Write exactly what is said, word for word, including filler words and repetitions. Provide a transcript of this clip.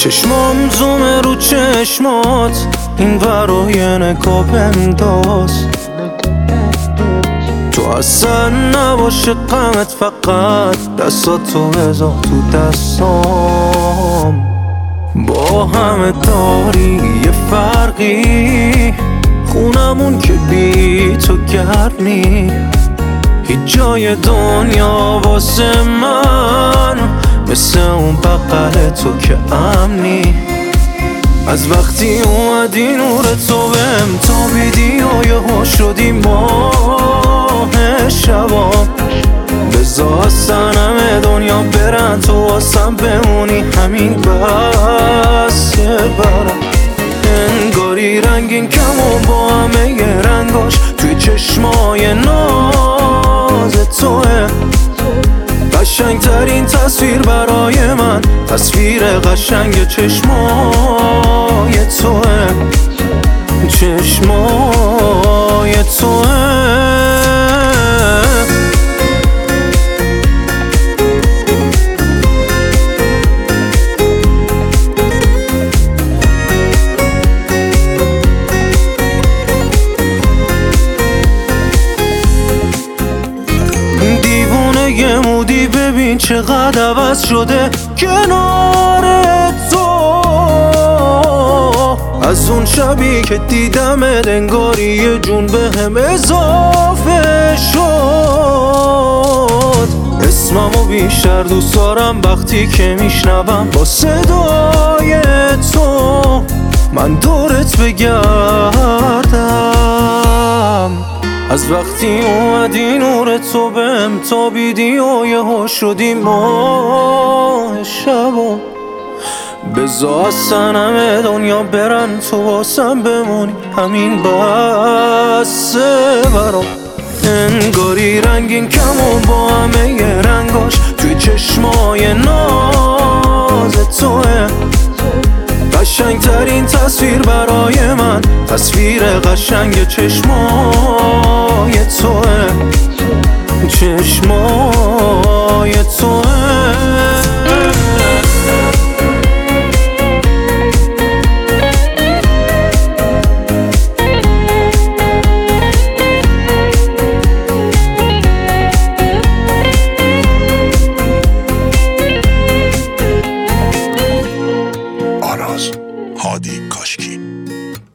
چشمام زومه رو چشمات، این برای نگاه بنداز. تو اصلا نباشه غمت، فقط دستاتو بذار تو دستام. با همه داری یه فرقی، خونمون که بی تو گرم نی. هیچ جای دنیا واسه من مثل اون بغل تو که امنی. از وقتی اومدی نور تو بهم تابیدی و یهو شدی ماه شبام. بذار اصلا همه دنیا برن، تو واسم بمونی، همین بسه برام. انگاری رنگین کمون با همه رنگاش توی چشمای ناز توه. قشنگ ترین تصویر برای من، تصویر قشنگ چشمای توه. چشمای توه. دیوونه مودی ببین چقدر عوض شده کنار تو. از اون شبی که دیدم انگاری یه جون به هم اضافه شد. اسممو بیشتر دوست دارم وقتی که میشنوم با صدای تو. من دورت بگردم از وقتی اومدی نور تو بهم تابیدی و یهو شدی ماه شبا. بذار اصلا همه دنیا برن، تو واسم بمونی، همین بسه برام. انگاری رنگین کمون با همه رنگاش توی چشمای ناز توه. قشنگ ترین تصویر برای من، تصویر قشنگ چشمای توه. چشمای توه. آراز هادی کاشکی.